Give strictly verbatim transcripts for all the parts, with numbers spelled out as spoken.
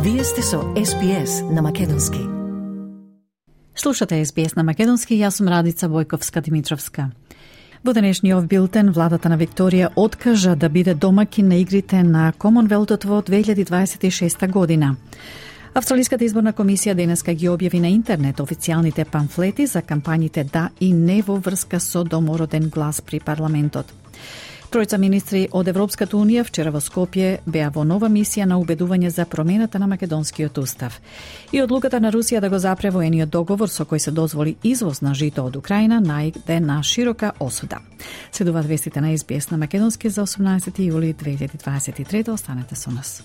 Вие сте со Ес Би Ес на Македонски. Слушате Ес Би Ес на Македонски, јас сум Радица Војковска-Димитровска. Во денешниот билтен, владата на Викторија откажа да биде домакин на игрите на Комонвелтот во две илјади дваесет и шеста година. Австралиската изборна комисија денеска ги објави на интернет официјалните памфлети за кампањите да и не во врска со домороден глас при парламентот. Тројца министри од Европската унија вчера во Скопје беа во нова мисија на убедување за промената на македонскиот устав. И одлуката на Русија да го запре воениот договор со кој се дозволи извоз на жито од Украина најде на широка осуда. Следуваат вестите на Ес Би Ес на Македонски за осумнаесети јули две илјади дваесет и трета. Останете со нас.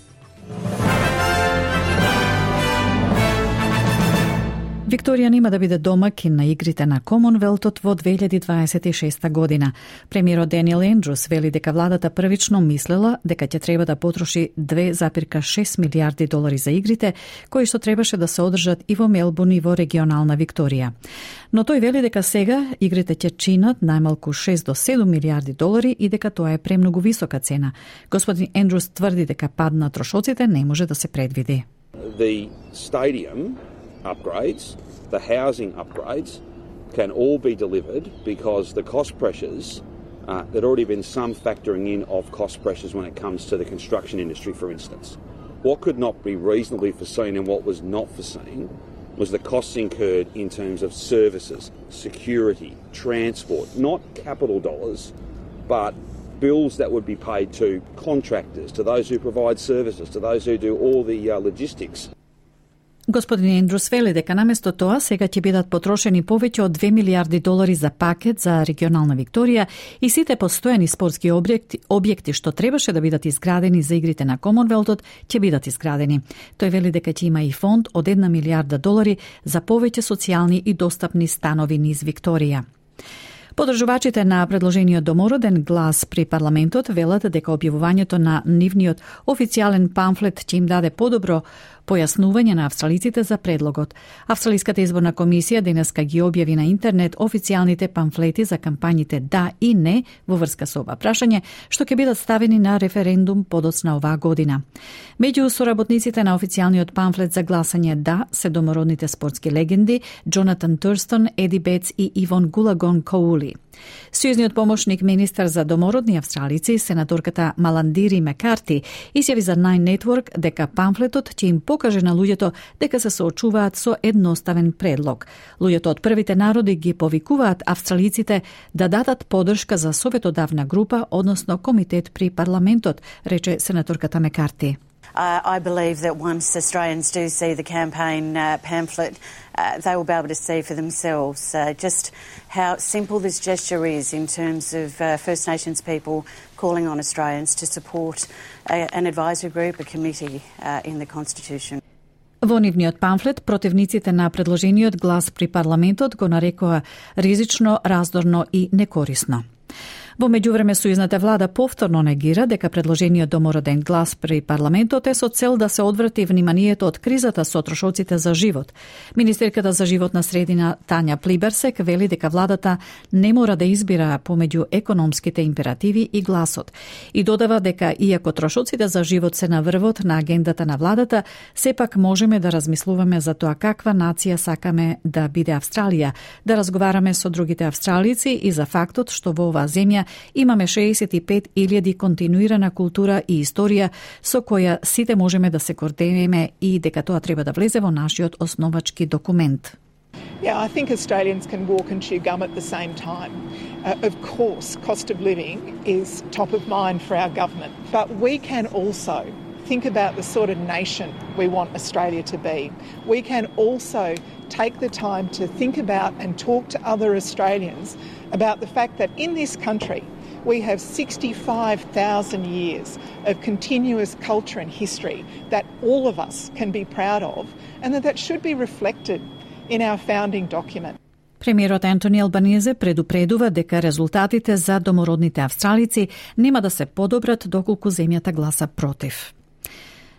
Викторија нема да биде домакин на игрите на Комонвелтот во две илјади дваесет и шеста година. Премиерот Даниел Ендрус вели дека владата првично мислела дека ќе треба да потроши две запирка шест милијарди долари за игрите, кои што требаше да се одржат и во Мелбурн и во регионална Викторија. Но тој вели дека сега игрите ќе чинат најмалку шест до седум милијарди долари и дека тоа е премногу висока цена. Господин Ендрус тврди дека пад на трошоците не може да се предвиди. The stadium upgrades, the housing upgrades can all be delivered because the cost pressures, uh, there'd already been some factoring in of cost pressures when it comes to the construction industry, for instance. What could not be reasonably foreseen and what was not foreseen was the costs incurred in terms of services, security, transport, not capital dollars, but bills that would be paid to contractors, to those who provide services, to those who do all the uh, logistics. Господин Ендрус вели дека наместо тоа сега ќе бидат потрошени повеќе од две милијарди долари за пакет за регионална Викторија и сите постојани спортски објекти, објекти што требаше да бидат изградени за игрите на Комонвелтот ќе бидат изградени. Тој вели дека ќе има и фонд од една милијарда долари за повеќе социјални и достапни станови низ Викторија. Подржувачите на предложениот домороден глас при парламентот велат дека објавувањето на нивниот официјален памфлет ќе им даде подобро појаснување на австралиците за предлогот. Австралиската изборна комисија денеска ги објави на интернет официјалните памфлети за кампањите да и не во врска со ова прашање, што ќе бидат ставени на референдум подоцна оваа година. Меѓу соработниците на официјалниот памфлет за гласање да се домородните спортски легенди Джонатан Турстон, Еди Бетс и Ивон Гулагон Коули. Сојузниот помошник министар за домородни австралици, сенаторката Маландири Мекарти, изјави за Nine Network дека памфлетот ќе им покаже на луѓето дека се соочуваат со едноставен предлог. Луѓето од првите народи ги повикуваат австралиците да дадат подршка за советодавна група, односно комитет при парламентот, рече сенаторката Мекарти. Uh, I believe that once Australians do see the campaign uh, pamphlet, uh, they will be able to see for themselves uh, just how simple this gesture is in terms of uh, First Nations people calling on Australians to support a, an advisory group, a committee uh, in the Constitution. Во нивниот памфлет, противниците на предложениот глас при парламентот го нарекоа ризично, раздорно и некорисно. Во меѓувреме, сојузната влада повторно негира дека предложениот домороден глас при парламентот е со цел да се одврати вниманието од кризата со трошоците за живот. Министерката за животна средина Тања Плиберсек вели дека владата не мора да избира помеѓу економските императиви и гласот. И додава дека иако трошоците за живот се на врвот на агендата на владата, сепак можеме да размислуваме за тоа каква нација сакаме да биде Австралија, да разговараме со другите австралици и за фактот што во оваа земја имаме шеесет и пет илјади континуирана култура и историја со која сите можеме да се гордееме и дека тоа треба да влезе во нашиот основачки документ. Yeah, I think Australians can walk and chew gum at the same time. Uh, of course, cost of living is top of mind for our government, but we can also think about the sort of nation we want Australia to be. We can also take the time to think about and talk to other Australians about the fact that in this country we have sixty-five thousand years of continuous culture and history that all of us can be proud of, and that that should be reflected in our founding document. Премиерот Антони Албанезе предупредува дека резултатите за домородните австралици нема да се подобрат доколку земјата гласа против.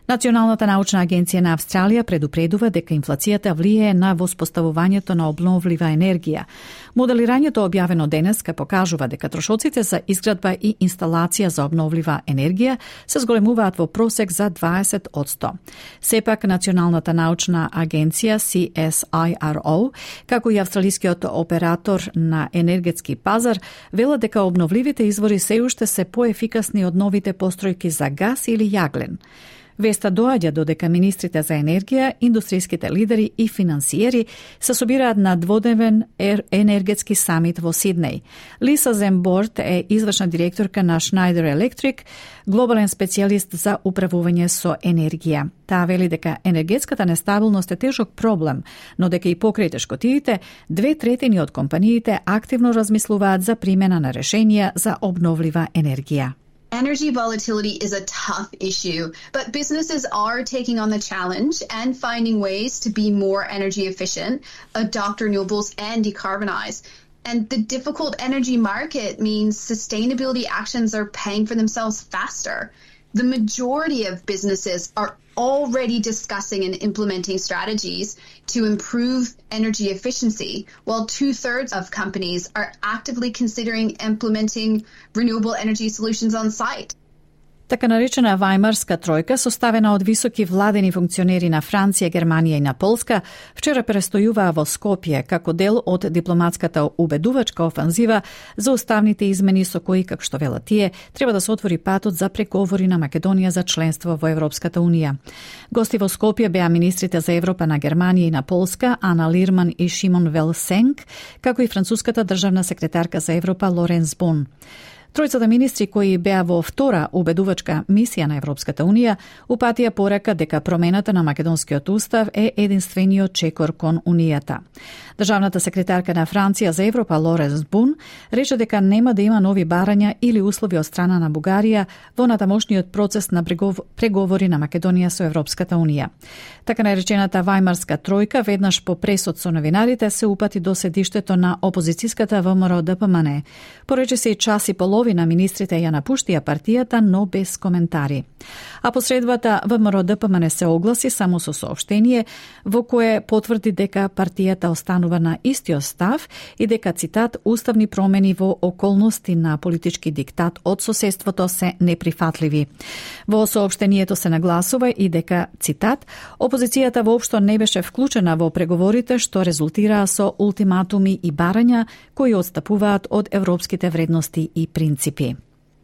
Националната научна агенција на Австралија предупредува дека инфлацијата влијае на воспоставувањето на обновлива енергија. Моделирањето објавено денеска покажува дека трошоците за изградба и инсталација за обновлива енергија се зголемуваат во просек за дваесет одсто. Сепак, Националната научна агенција Си Ес Ај Ар О, како и австралискиот оператор на енергетски пазар, велат дека обновливите извори се уште се поефикасни од новите постројки за газ или јаглен. Веста доаѓа додека министрите за енергија, индустријските лидери и финансиери се собираат на дводневен енергетски самит во Сиднеј. Лиса Земборд е извршна директорка на Schneider Electric, глобален специјалист за управување со енергија. Таа вели дека енергетската нестабилност е тежок проблем, но дека и покрај тешкотиите, две третини од компаниите активно размислуваат за примена на решенија за обновлива енергија. Energy volatility is a tough issue, but businesses are taking on the challenge and finding ways to be more energy efficient, adopt renewables, and decarbonize. And the difficult energy market means sustainability actions are paying for themselves faster. The majority of businesses are already discussing and implementing strategies to improve energy efficiency, while two-thirds of companies are actively considering implementing renewable energy solutions on site. Така наречена Вајмарска тројка, составена од високи владени функционери на Франција, Германија и на Полска, вчера престојуваа во Скопје како дел од дипломатската убедувачка офанзива за уставните измени со кои, како што велат тие, треба да се отвори патот за преговори на Македонија за членство во Европската унија. Гости во Скопје беа министрите за Европа на Германија и на Полска, Ана Лирман и Шимон Велсенг, како и француската државна секретарка за Европа Лоренс Бон. Тројцата министри кои беа во втора убедувачка мисија на Европската унија упатија порака дека промената на македонскиот устав е единствениот чекор кон унијата. Државната секретарка на Франција за Европа Лоренс Бун рече дека нема да има нови барања или услови од страна на Бугарија во натамошниот процес на преговори на Македонија со Европската унија. Така наречената Вајмарска тројка веднаш по пресод со новинарите се упати до седиштето на опозицијската ВМРО Д П М Н. Порече се и час и половина министрите ја напуштија партијата, но без коментари. А посредбата ВМРО Д П М Н се огласи само со соопштение во кое потврди дека партијата останува на истиот став и дека, цитат, уставни промени во околности на политички диктат од соседството се неприфатливи. Во соопштението се нагласува и дека, цитат, опозицијата воопшто не беше вклучена во преговорите што резултираа со ултиматуми и барања кои отстапуваат од европските вредности и принципи.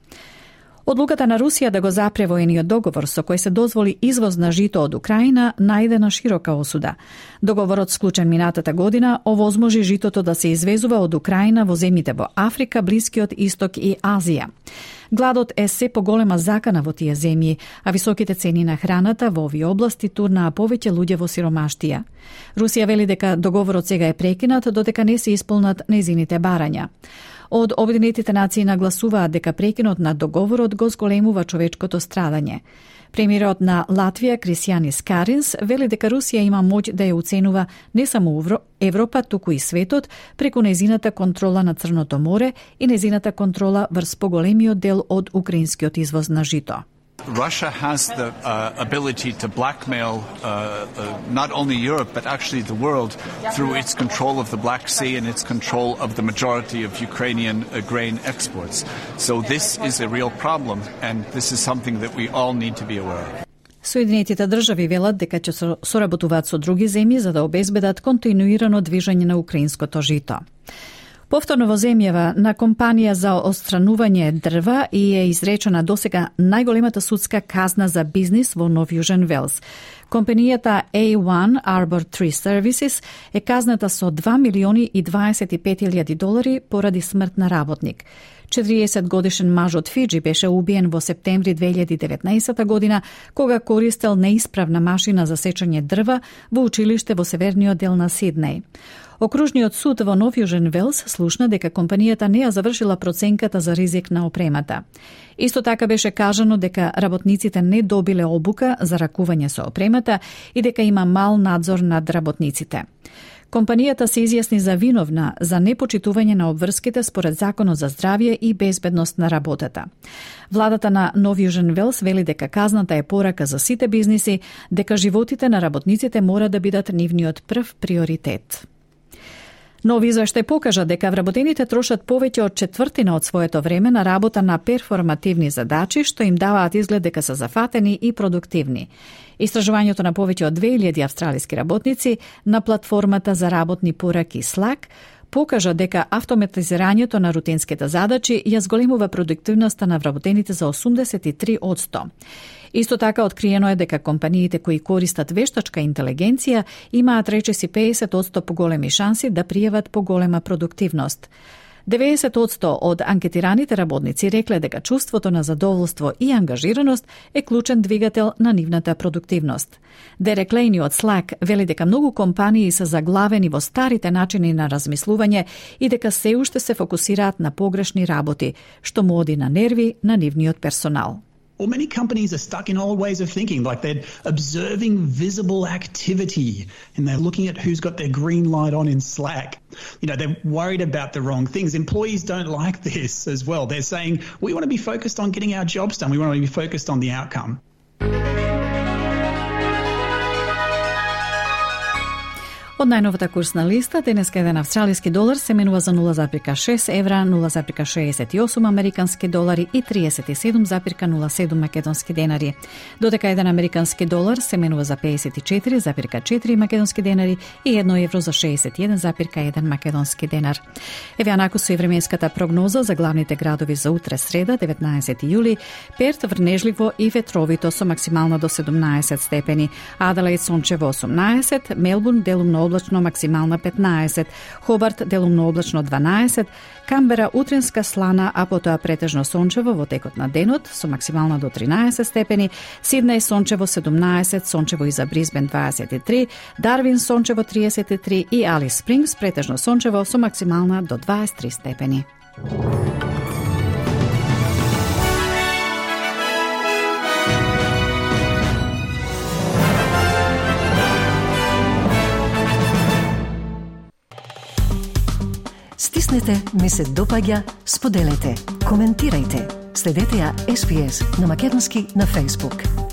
Одлуката на Русија да го запре воениот договор со кој се дозволи извоз на жито од Украина најде на широка осуда. Договорот склучен минатата година овозможи житото да се извезува од Украина во земјите во Африка, Блискиот Исток и Азија. Гладот е се поголема закана во тие земји, а високите цени на храната во овие области турнаа повеќе луѓе во сиромаштија. Русија вели дека договорот сега е прекинат додека не се исполнат нејзините барања. Од Обединетите нации нагласуваат дека прекинот на договорот го зголемува човечкото страдање. Премиерот на Латвија Крисјанис Каринс вели дека Русија има моќ да ја уценува не само Европа, туку и светот преку нејзината контрола на Црното море и нејзината контрола врз поголемиот дел од украинскиот извоз на жито. Russia has the uh, ability to blackmail uh, uh, not only Europe but actually the world through its control of the Black Sea and its control of the majority of Ukrainian uh, grain exports. So this is a real problem and this is something that we all need to be aware of. Соединетите држави велат дека ќе соработуваат со други земји за да обезбедат континуирано движење на украинското жито. Повторно во земјава на компанија за отстранување дрва и е изречена досега најголемата судска казна за бизнис во Нов Јужен Велс. Компанијата А еден Arbor Tree Services е казната со два милиони и дваесет и пет илјади долари поради смрт на работник. четириесет годишен маж од Фиџи беше убиен во септември две илјади и деветнаесета година кога користел неисправна машина за сечење дрва во училиште во северниот дел на Сиднеј. Окружниот суд во Нов Јужен Велс слушна дека компанијата не ја завршила проценката за ризик на опремата. Исто така беше кажано дека работниците не добиле обука за ракување со опремата и дека има мал надзор над работниците. Компанијата се изјасни за виновна за непочитување на обврските според Законот за здравје и безбедност на работата. Владата на Нов Јужен Велс вели дека казната е порака за сите бизниси, дека животите на работниците мора да бидат нивниот прв приоритет. Нови извештај покажа дека вработените трошат повеќе од четвртина од своето време на работа на перформативни задачи, што им даваат изглед дека се зафатени и продуктивни. Истражувањето на повеќе од две илјади австралиски работници на платформата за работни пораки Slack покажа дека автоматизирањето на рутинските задачи ја зголемува продуктивноста на вработените за осумдесет и три одсто. Исто така откриено е дека компаниите кои користат вештачка интелигенција имаат речиси педесет одсто поголеми шанси да пријават поголема продуктивност. деветдесет одсто од анкетираните работници рекле дека чувството на задоволство и ангажираност е клучен двигател на нивната продуктивност. Дерек Лейни од Slack вели дека многу компании се заглавени во старите начини на размислување и дека се уште се фокусираат на погрешни работи, што му оди на нерви на нивниот персонал. Or many companies are stuck in old ways of thinking, like they're observing visible activity and they're looking at who's got their green light on in Slack. You know, they're worried about the wrong things. Employees don't like this as well. They're saying, we want to be focused on getting our jobs done. We want to be focused on the outcome. Од најновата курсна листа, денеска еден австралиски долар се менува за нула запирка шест евра, нула запирка шеесет и осум американски долари и триесет и седум запирка нула седум македонски денари. Додека еден американски долар се менува за пеесет и четири запирка четири македонски денари и едно евро за шеесет и еден запирка еден македонски денар. Еве анаку со и временската прогноза за главните градови за утре среда, деветнаесети јули, Перт врнежливо и ветровито со максимална до седумнаесет степени, Аделаид сончево осумнаесет, Мелбурн делумно облачно максимална петнаесет, Хобарт делумно облачно дванаесет, Камбера утринска слана, а потоа претежно сончево во текот на денот со максимална до тринаесет степени, Сиднеј сончево седумнаесет, сончево и за Брисбен дваесет и три, Дарвин сончево триесет и три и Алис Спрингс претежно сончево со максимална до дваесет и три степени. Стиснете, ми се допаѓа, споделете, коментирајте. Следете ја Ес Би Ес на македонски на Facebook.